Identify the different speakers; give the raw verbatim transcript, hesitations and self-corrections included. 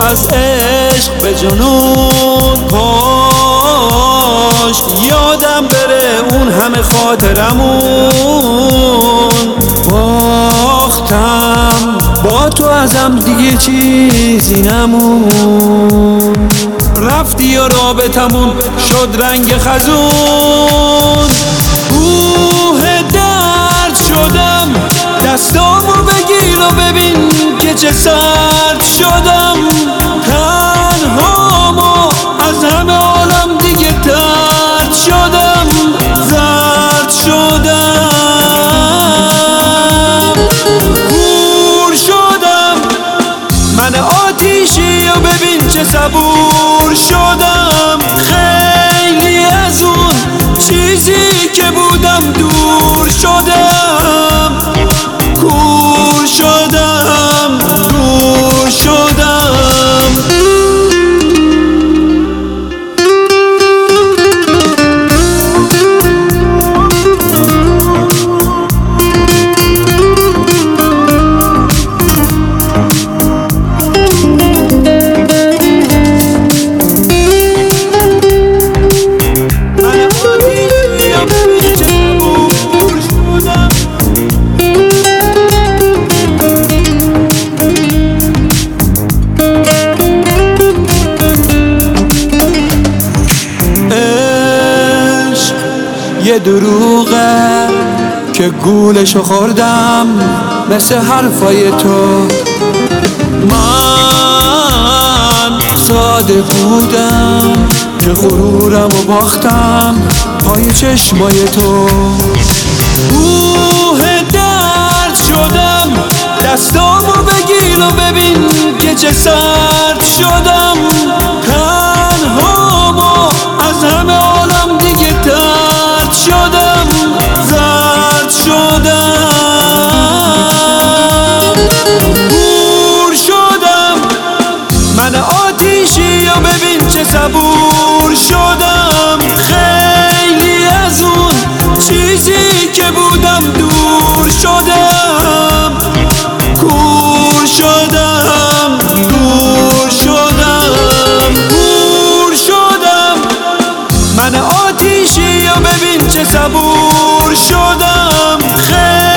Speaker 1: از عشق به جنون پاش یادم بره اون همه خاطرمون باختم با تو ازم دیگه چیزی نمون رفتی و رابطمون شد رنگ خزون کوه درد شدم دستامو بگیر و ببین که چه سرد شدم تنهامو از همه عالم دیگه ترد شدم زرد شدم کور شدم من آتیشی و ببین چه صبور شدم خیلی از اون چیزی که بودم دور شدم کور شدم دور شدم یه دروغه که گولشو خوردم مثل حرفای تو من ساده بودم که غرورمو باختم پای چشمای تو کوه درد شدم دستامو بگیر و ببین که چه سرد شدم تنهامو از همه عالم دیگه ترد شدم زرد شدم کور شدم من آتیشی و ببین چه صبور شدم خیلی از اون چیزی که بودم دور شدم کور شدم دور شدم کور شدم من آتیشی و ببین چه صبور شدم خیلی